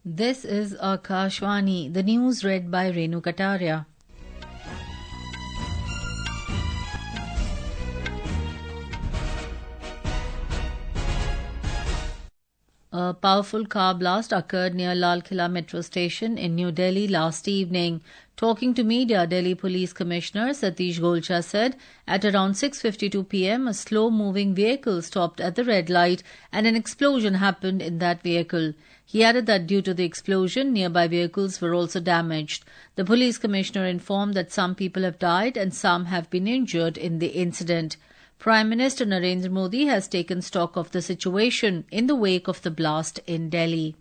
This is Akashvani, the news read by Renu Kataria. A powerful car blast occurred near Lal Killa metro station in New Delhi last evening. Talking to media, Delhi Police Commissioner Satish Golcha said at around 6:52 p.m. a slow-moving vehicle stopped at the red light and an explosion happened in that vehicle. He added that due to the explosion, nearby vehicles were also damaged. The police commissioner informed that some people have died and some have been injured in the incident. Prime Minister Narendra Modi has taken stock of the situation in the wake of the blast in Delhi.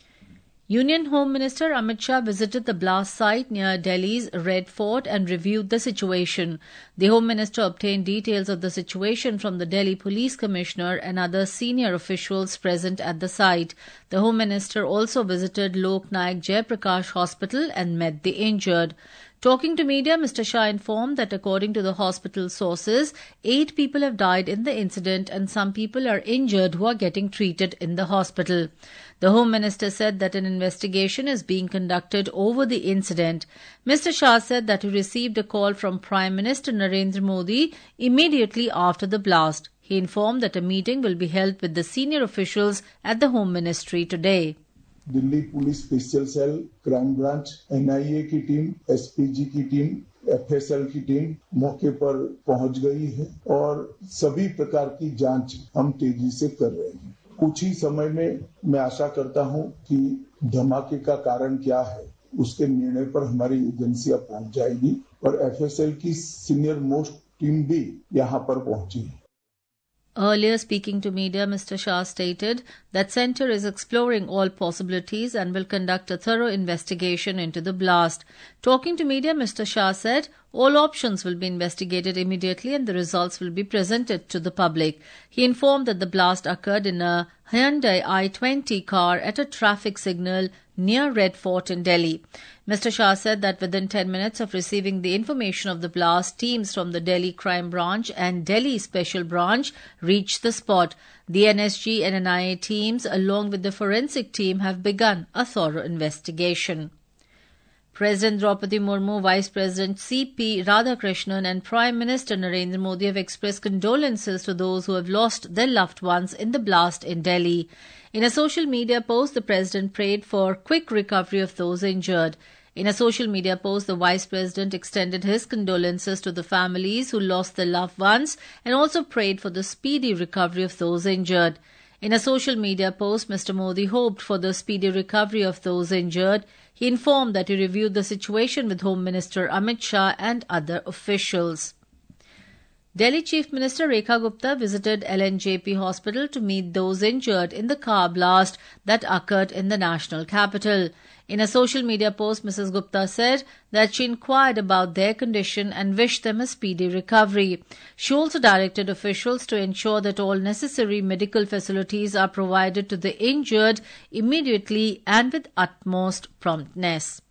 Union Home Minister Amit Shah visited the blast site near Delhi's Red Fort and reviewed the situation. The Home Minister obtained details of the situation from the Delhi Police Commissioner and other senior officials present at the site. The Home Minister also visited Lok Nayak Jayaprakash Hospital and met the injured. Talking to media, Mr. Shah informed that according to the hospital sources, 8 people have died in the incident and some people are injured who are getting treated in the hospital. The Home Minister said that an investigation is being conducted over the incident. Mr. Shah said that he received a call from Prime Minister Narendra Modi immediately after the blast. He informed that a meeting will be held with the senior officials at the Home Ministry today. Delhi police special cell, crime branch, NIA की team, SPG की team, FSL की team मौके पर पहुंच गई है और सभी प्रकार की जांच हम तेजी से कर रहे हैं। कुछ ही समय में मैं आशा करता हूं कि धमाके का कारण क्या है उसके निर्णय पर हमारी एजेंसियां पहुंच जाएगी और एफएसएल की सीनियर मोस्ट टीम भी यहां पर पहुंची है। Earlier speaking to media, Mr. Shah stated that Centre is exploring all possibilities and will conduct a thorough investigation into the blast. Talking to media, Mr. Shah said all options will be investigated immediately and the results will be presented to the public. He informed that the blast occurred in a Hyundai i20 car at a traffic signal near Red Fort in Delhi. Mr. Shah said that within 10 minutes of receiving the information of the blast, teams from the Delhi Crime Branch and Delhi Special Branch reached the spot. The NSG and NIA teams, along with the forensic team, have begun a thorough investigation. President Draupadi Murmu, Vice President C.P. Radhakrishnan and Prime Minister Narendra Modi have expressed condolences to those who have lost their loved ones in the blast in Delhi. In a social media post, the President prayed for quick recovery of those injured. In a social media post, the Vice President extended his condolences to the families who lost their loved ones and also prayed for the speedy recovery of those injured. In a social media post, Mr. Modi hoped for the speedy recovery of those injured. He informed that he reviewed the situation with Home Minister Amit Shah and other officials. Delhi Chief Minister Rekha Gupta visited LNJP Hospital to meet those injured in the car blast that occurred in the national capital. In a social media post, Mrs. Gupta said that she inquired about their condition and wished them a speedy recovery. She also directed officials to ensure that all necessary medical facilities are provided to the injured immediately and with utmost promptness.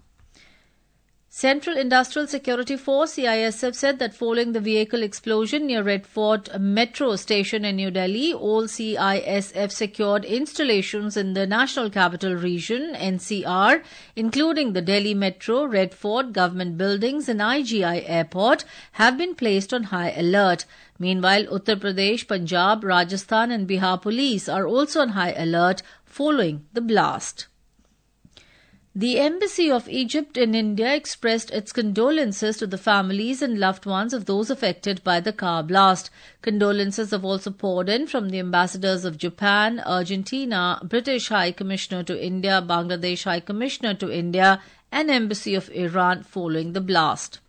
Central Industrial Security Force CISF said that following the vehicle explosion near Red Fort Metro Station in New Delhi, all CISF secured installations in the National Capital Region NCR, including the Delhi Metro, Red Fort, government buildings and IGI Airport, have been placed on high alert. Meanwhile, Uttar Pradesh, Punjab, Rajasthan and Bihar police are also on high alert following the blast. The Embassy of Egypt in India expressed its condolences to the families and loved ones of those affected by the car blast. Condolences have also poured in from the ambassadors of Japan, Argentina, British High Commissioner to India, Bangladesh High Commissioner to India, and Embassy of Iran following the blast.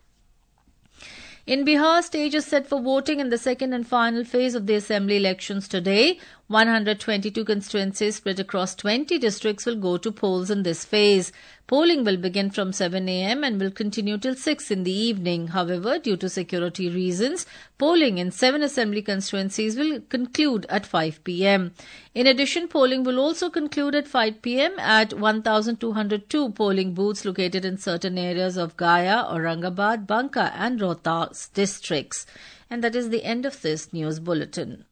In Bihar, stage is set for voting in the second and final phase of the assembly elections today. 122 constituencies split across 20 districts will go to polls in this phase. Polling will begin from 7 a.m. and will continue till 6 in the evening. However, due to security reasons, polling in 7 assembly constituencies will conclude at 5 p.m. In addition, polling will also conclude at 5 p.m. at 1,202 polling booths located in certain areas of Gaya, Aurangabad, Banka and Rohtas districts. And that is the end of this news bulletin.